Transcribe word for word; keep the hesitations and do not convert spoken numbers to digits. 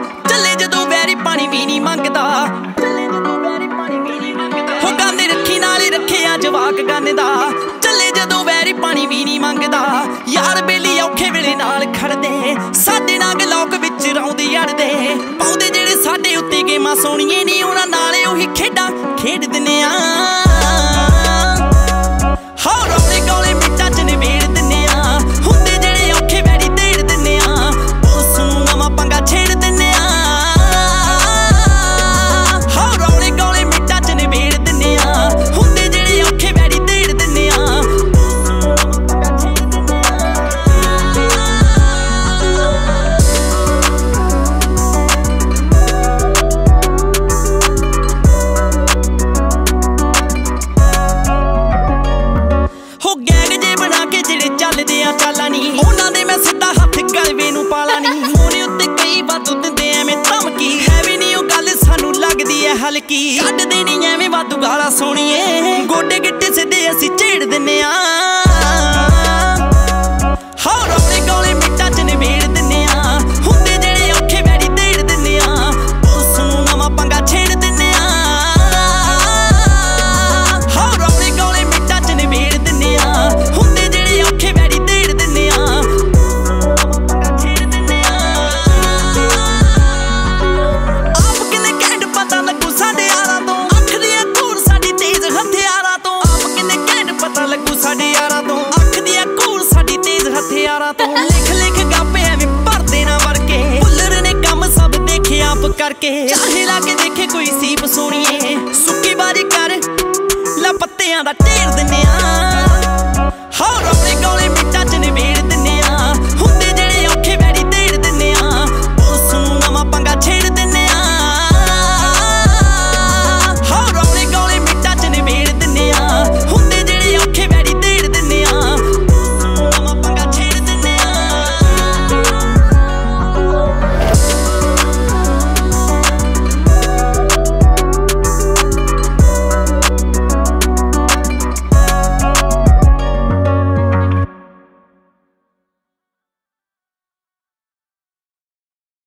ਚੱਲੇ ਜਦੋਂ ਵੈਰੀ ਪਾਣੀ ਵੀ ਨਹੀਂ ਮੰਗਦਾ। ਹੋ ਗਾਨੇ ਰੱਖੀ ਨਾਲੇ ਰੱਖਿਆ ਜਵਾਕ ਗਾਨੇ ਦਾ। ਚੱਲੇ ਜਦੋਂ ਵੈਰੀ ਪਾਣੀ ਵੀ ਨਹੀਂ ਮੰਗਦਾ। ਯਾਰ ਬੇਲੀ ਔਖੇ ਵੇਲੇ ਨਾਲ ਖੜਦੇ, ਸਾਡੇ ਨਾਲ ਗਲੋਕ ਵਿੱਚ ਰੌਂਦੇ ਅੜਦੇ। ਪਾਉਂਦੇ ਜਿਹੜੇ ਸਾਡੇ ਉੱਤੇ ਗੇਮਾਂ ਸੋਹਣੀਏ ਨੀ, ਉਹਨਾਂ ਨਾਲੇ ਉਹੀ ਖੇਡਾਂ ਖੇਡ ਦਿੰਨੇ ਆ। ਹੋ ਰੌਲੇ ਗੋਲੇ ਮਿੱਟਾਂ ਚ ਨਿਬੇੜ ਦਿੰਨੇ ਆ। ਹੁੰਦੇ ਜਿਹੜੇ ਔਖੇ ਵੈਰੀ ਦੇੜ ਦਿੰਨੇ ਆ। ਉਸ ਨੂੰ ਨਵਾਂ ਪੰਗਾ ਛੇੜ ਦਿੰਨੇ ਆ। ਹੋ ਰੌਲੇ ਗੋਲੇ ਮਿੱਟਾਂ ਚ ਨਿਬੇੜ ਦਿੰਨੇ ਆ। ਹੁੰਦੇ ਜਿਹੜੇ ਔਖੇ ਵੈਰੀ ਦੇੜ ਦਿੰਨੇ ਆ। ਹੋ ਗੈਗ ਜੇ ਬਣਾ ਕੇ ਜਿਹੜੇ ਚੱਲਦੇ ਆ ਚਾਲਾਂ ਨੀ, ਉਹਨਾਂ ਦੇ ਮੈਂ ਸਿੱਧਾ ਹੱਥ ਗਲਵੇ ਨੂੰ ਪਾਲਾ ਨੀ। ਮੋਨੇ ਉੱਤੇ ਕਈ ਵਾਧੂ ਦਿੰਦੇ ਐਵੇਂ ਧਮਕੀ, ਹੈ ਵੀ ਨੀ ਉਹ ਗੱਲ ਸਾਨੂੰ ਲੱਗਦੀ ਐ ਹਲਕੀ। ਕੱਢਦੇ ਨੀ ਐਵੇਂ ਵਾਧੂ ਗਾਲਾਂ ਸੋਹਣੀਏ, ਗੋਡੇ ਗਿੱਟੇ ਸਿੱਧੇ ਅਸੀਂ ਝੇੜ ਦਿੰਨੇ ਆ। ਹੋ ਰੌਲੇ ਗੋਲੇ ਮਿੱਟਾਂ ਚ ਨਿਬੇੜ ਦਿੰਨੇ ਆ। ਹੁੰਦੇ ਜਿਹੜੇ ਔਖੇ ਵੈਰੀ ਦੇੜ ਦਿੰਨੇ ਆ। ਉਸ ਨੂੰ ਨਵਾਂ ਪੰਗਾ ਛੇੜ ਦਿੰਨੇ ਆ। ਹੋ ਰੌਲੇ ਗੋਲੇ ਮਿੱਟਾਂ ਚ ਨਿਬੇੜ ਦਿੰਨੇ ਆ। ਹੁੰਦੇ ਜਿਹੜੇ ਔਖੇ ਵੈਰੀ ਦੇੜ ਦਿੰਨੇ ਆ। ਆਪ ਕਿੰਨੇ ਘੈਂਟ ਪਤਾ ਲੱਗੂ ਸਾਡੇ ਯਾਰਾਂ ਤੋਂ, ਅੱਖ ਦੀਆਂ ਘੂਰ ਸਾਡੀ ਤੇਜ਼ ਹਥਿਆਰਾਂ ਤੋਂ। ਆਪ ਕਿੰਨੇ ਘੈਂਟ ਪਤਾ ਲੱਗੂ ਸਾਡੇ ਯਾਰਾਂ ਤੋਂ, ਅੱਖ ਦੀਆਂ ਘੂਰ ਸਾਡੀ ਤੇਜ਼ ਹਥਿਆਰਾਂ ਤੋਂ। ਲਿਖ ਲਿਖ ਗਾਪੇ ਐਵੇਂ ਭਰਦੇ ਨਾ ਵਰ ਕੇ, ਭੁੱਲਰ ਨੇ ਕੰਮ ਸਭ ਦੇਖੇ ਆਪ ਕਰਕੇ। ਚਾਹੇ ਲਾ ਕੇ ਦੇਖੇ ਕੋਈ ਸੀਪ ਸੋਹਣੀਏ, ਸੁੱਕੀ ਬਾਰੀ ਕਰ ਲੈ ਪੱਤਿਆਂ ਦਾ ਢੇਰ ਦਿੰਨੇ ਆ।